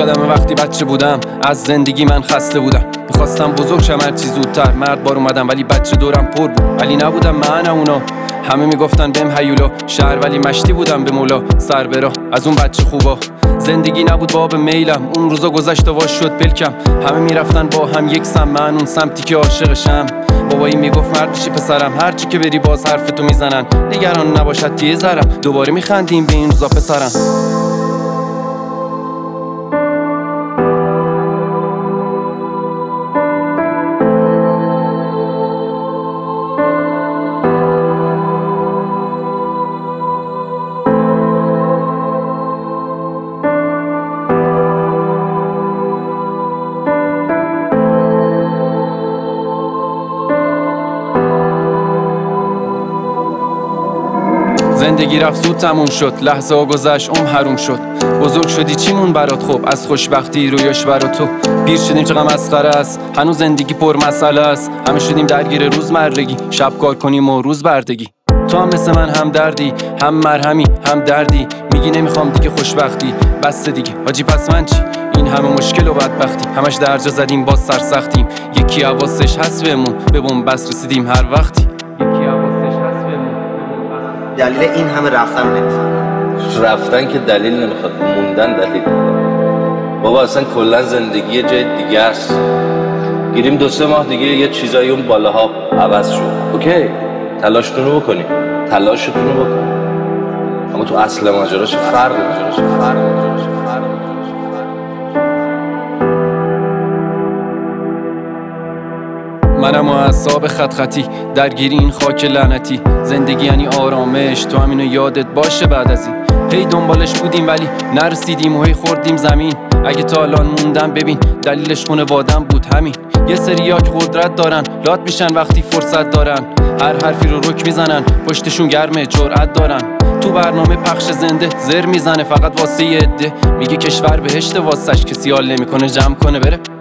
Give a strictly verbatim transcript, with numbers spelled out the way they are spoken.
یادم وقتی بچه بودم از زندگی من خسته بودم، میخواستم بزرگ شم هرچی زودتر، مرد بار اومدم ولی بچه دورم پر بود، ولی نبودم من اونا، همه میگفتن بهم هیولا، شهر ولی مشتی بودم به مولا، سر برا از اون بچه خوبا، زندگی نبود باب میلم، اون روزا گذشت و واش شد پلکم، همه میرفتن با هم یک سم، من اون سمتی که عاشقشم، بابایی میگفت مرد بشی پسرم، هرچی که بری باز حرف تو میزنن، نگران نباشد تیه زرم، دوباره میخندیم به این روزا پسرم. زندگی رفت زود تموم شد، لحظه ها گذشت عمر حروم شد، بزرگ شدی چیمون برات خوب، از خوشبختی رویاش برا تو، پیر شدیم چقدر مسخره است، هنوز زندگی پر مسئله است، همه شدیم درگیر روزمرگی، شب کار کنیم و روز بردگی، تو هم مثل من هم دردی، هم مرهمی هم دردی، میگی نمیخوام دیگه خوشبختی، بس دیگه حاجی پس من چی؟ این همه مشکل و بدبختی، همش درجا زدیم باز سرسختیم، یکی حواسش هست بهمون، به بن‌بست رسیدیم هر وقتی. دلیل این همه رفتن نمیخواد، رفتن که دلیل نمیخواد، موندن دلیل. بابا اصلا کلا زندگی یه جای دیگه است، گیریم دو سه ماه دیگه یه چیزایی اون بالاها عوض شد، اوکی تلاشتون رو بکنیم، تلاشتون رو بکنیم، اما تو اصل ماجراش فرق ماجراش فرق ماجراش فرق منم و اعصاب خط خطی درگیری این خاک لعنتی، زندگی یعنی آرامش، تو همینو یادت باشه بعد از این، هی دنبالش بودیم ولی نرسیدیم و هی خوردیم زمین، اگه تا الان موندم ببین دلیلش خونوادم بود همین، یه سریا که قدرت دارن لات میشن وقتی فرصت دارن، هر حرفی رو رک میزنن پشتشون گرمه جرأت دارن، تو برنامه پخش زنده زر میزنه فقط واسه یه عده، میگه کشور بهشت واسش، کسی حال نمیکنه جمع کنه بره.